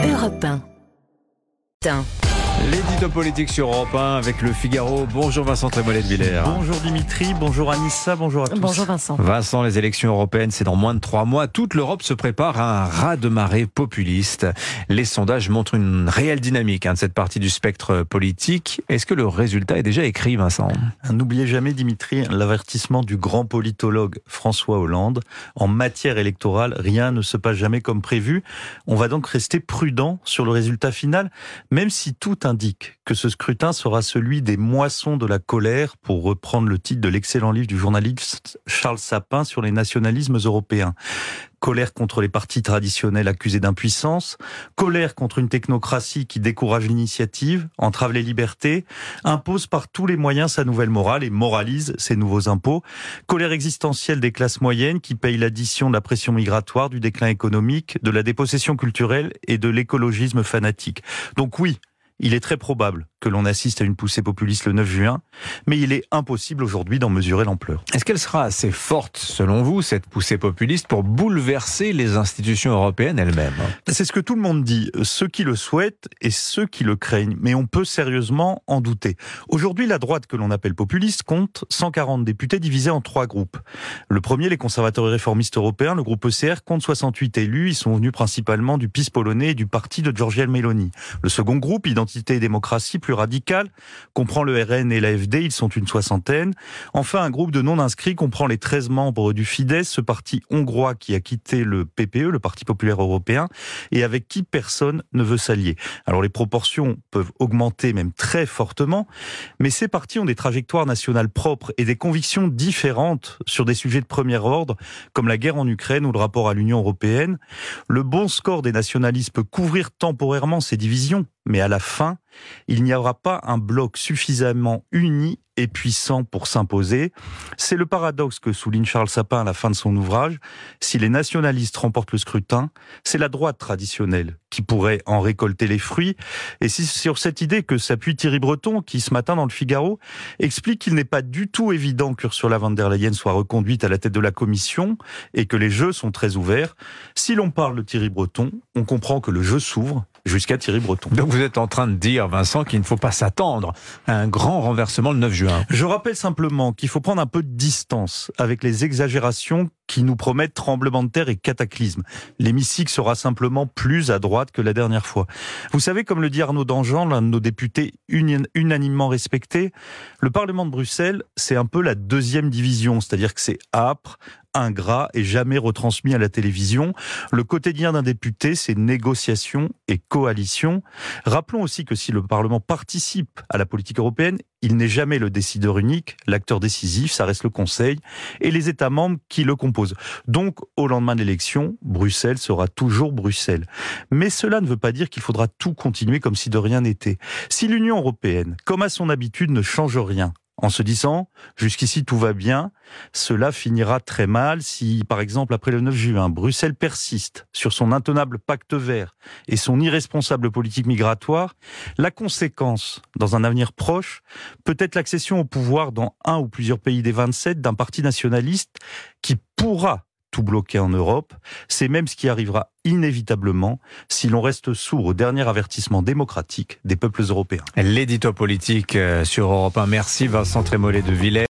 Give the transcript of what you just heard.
Europe 1. L'édito politique sur Europe 1 avec Le Figaro. Bonjour Vincent Trémollet de Villers. Bonjour Dimitri, bonjour Anissa, bonjour à tous. Bonjour Vincent. Vincent, les élections européennes, c'est dans moins de 3 mois. Toute l'Europe se prépare à un raz-de-marée populiste. Les sondages montrent une réelle dynamique de cette partie du spectre politique. Est-ce que le résultat est déjà écrit, Vincent ? N'oubliez jamais, Dimitri, l'avertissement du grand politologue François Hollande. En matière électorale, rien ne se passe jamais comme prévu. On va donc rester prudent sur le résultat final, même si tout indique que ce scrutin sera celui des moissons de la colère, pour reprendre le titre de l'excellent livre du journaliste Charles Sapin sur les nationalismes européens. Colère contre les partis traditionnels accusés d'impuissance, colère contre une technocratie qui décourage l'initiative, entrave les libertés, impose par tous les moyens sa nouvelle morale et moralise ses nouveaux impôts, colère existentielle des classes moyennes qui payent l'addition de la pression migratoire, du déclin économique, de la dépossession culturelle et de l'écologisme fanatique. Donc oui, il est très probable que l'on assiste à une poussée populiste le 9 juin, mais il est impossible aujourd'hui d'en mesurer l'ampleur. Est-ce qu'elle sera assez forte, selon vous, cette poussée populiste, pour bouleverser les institutions européennes elles-mêmes ? C'est ce que tout le monde dit, ceux qui le souhaitent et ceux qui le craignent, mais on peut sérieusement en douter. Aujourd'hui, la droite que l'on appelle populiste compte 140 députés divisés en 3 groupes. Le premier, les conservateurs et réformistes européens, le groupe ECR, compte 68 élus. Ils sont venus principalement du PiS polonais et du parti de Giorgia Meloni. Le second groupe, Identité et démocratie, plus radical, comprend le RN et l'AfD, ils sont une 60aine. Enfin, un groupe de non-inscrits comprend les 13 membres du Fidesz, ce parti hongrois qui a quitté le PPE, le Parti populaire européen, et avec qui personne ne veut s'allier. Alors les proportions peuvent augmenter même très fortement, mais ces partis ont des trajectoires nationales propres et des convictions différentes sur des sujets de premier ordre, comme la guerre en Ukraine ou le rapport à l'Union européenne. Le bon score des nationalistes peut couvrir temporairement ces divisions, mais à la fin, il n'y aura pas un bloc suffisamment uni et puissant pour s'imposer. C'est le paradoxe que souligne Charles Sapin à la fin de son ouvrage. Si les nationalistes remportent le scrutin, c'est la droite traditionnelle qui pourrait en récolter les fruits. Et c'est sur cette idée que s'appuie Thierry Breton, qui ce matin dans le Figaro explique qu'il n'est pas du tout évident qu'Ursula von der Leyen soit reconduite à la tête de la Commission et que les jeux sont très ouverts. Si l'on parle de Thierry Breton, on comprend que le jeu s'ouvre jusqu'à Thierry Breton. Donc vous êtes en train de dire, Vincent, qu'il ne faut pas s'attendre à un grand renversement le 9 juin. Je rappelle simplement qu'il faut prendre un peu de distance avec les exagérations qui nous promettent tremblements de terre et cataclysmes. L'hémicycle sera simplement plus à droite que la dernière fois. Vous savez, comme le dit Arnaud Danjean, l'un de nos députés unanimement respectés, le Parlement de Bruxelles, c'est un peu la deuxième division, c'est-à-dire que c'est âpre, ingrat et jamais retransmis à la télévision. Le quotidien d'un député, c'est négociation et coalition. Rappelons aussi que si le Parlement participe à la politique européenne, il n'est jamais le décideur unique, l'acteur décisif, ça reste le Conseil, et les États membres qui le composent. Donc, au lendemain de l'élection, Bruxelles sera toujours Bruxelles. Mais cela ne veut pas dire qu'il faudra tout continuer comme si de rien n'était. Si l'Union européenne, comme à son habitude, ne change rien, en se disant « jusqu'ici tout va bien », cela finira très mal si, par exemple, après le 9 juin, Bruxelles persiste sur son intenable pacte vert et son irresponsable politique migratoire. La conséquence, dans un avenir proche, peut être l'accession au pouvoir dans un ou plusieurs pays des 27 d'un parti nationaliste qui pourra tout bloquer en Europe. C'est même ce qui arrivera inévitablement si l'on reste sourd au dernier avertissement démocratique des peuples européens. L'édito politique sur Europe 1. Merci Vincent Trémollet de Villers.